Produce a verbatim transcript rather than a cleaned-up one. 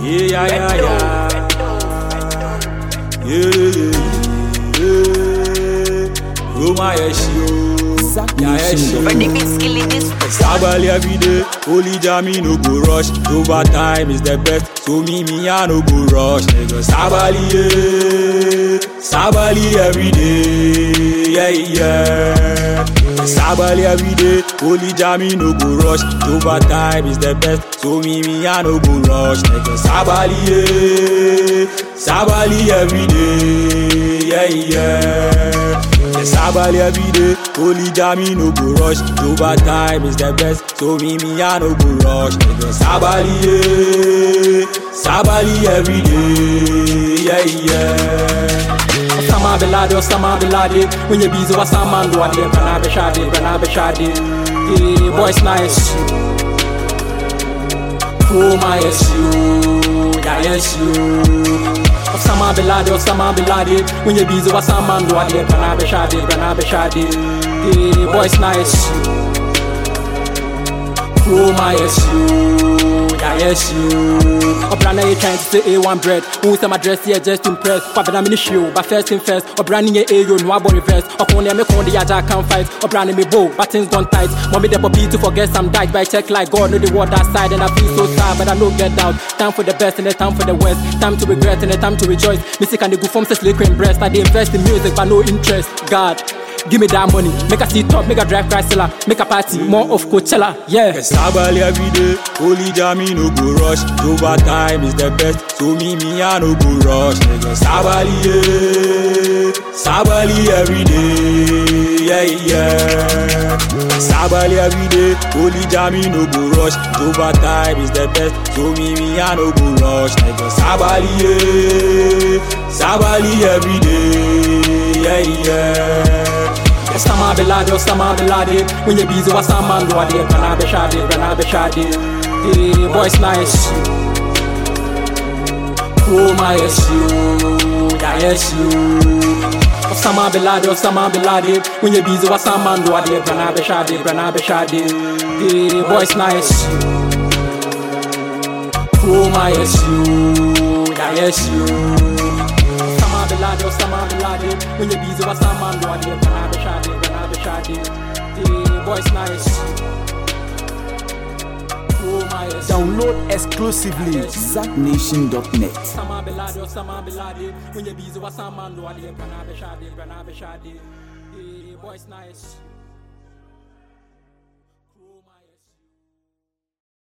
Yeah, yeah, yeah, yeah. Yeah, yeah, yeah. Oh my issue. Yeah, issue. Sabali every day, only Jamie no go rush. Overtime is the best, so me me I no go rush. Nigga, Sabali, yeah. Sabali every day, yeah yeah. Sabali every day, only Jamie no go rush. Overtime is the best, so me me I no go rush. Nigga, Sabali, yeah. Sabali every day, yeah yeah. Sabali every day, only Jamie no go rush. Overtime is the best, so me me I no go rush. Nigga, Sabali, yeah. Sabali every day, yeah yeah. Osama bin Laden, Osama bin Laden. When you busy, what's a man do? I did, Brana Beshadi, Brana Beshadi. The boys nice. Oh my yes you, yeah yes you. Osama bin Laden, Osama bin Laden. When you busy, what's a man do? I did, Brana Beshadi, Brana Beshadi. The boys nice. Oh my yes you, yeah yes you. Obrana you trying to say A one bread. Who's my dress here just to impress. Papa I'm in the show, but first thing first. Obrana ye A you no about reverse. Okone me kon the aja can't fight. Obrana me bow, but things don't tight. Mommy the puppy to forget some died. But I check like God know the word that side. And I feel so sad, but I no get out. Time for the best and the time for the worst. Time to regret and the time to rejoice. Music and the good forms liquid breast. I they invest in music but no interest. God, give me that money, make a seat top, make a drive Chrysler, make a party, more of Coachella, yeah. Sabali every day, only Jamie no go rush. Overtime is the best, so me me I no go rush. Nigga, Sabali, yeah. Sabali every day, yeah yeah. Sabali every day, only Jamie no go rush. Overtime is the best, so me me I no go rush. Nigga, Sabali, yeah. Sabali every day, yeah yeah. Osama bin Laden, Osama bin Laden. When you busy, what's a man do? I did, Brana Beshadi, Brana Beshadi. The boys nice. Oh my yes you, yeah yes you. Osama bin Laden, Osama bin Laden. When you busy, what's a man do? I did, Brana Beshadi, Brana Beshadi. The boys nice. Oh my yes you, yeah yes you. Osama bin Laden, Osama bin Laden. When you busy, what's a man do? I did, Brana Beshadi, Brana Beshadi. The boys nice. Oh my yes. Download exclusively zack nation dot net. Osama bin Laden, Osama bin Laden. When you busy, what's a man do? I did, Brana Beshadi, Brana Beshadi. The boys nice.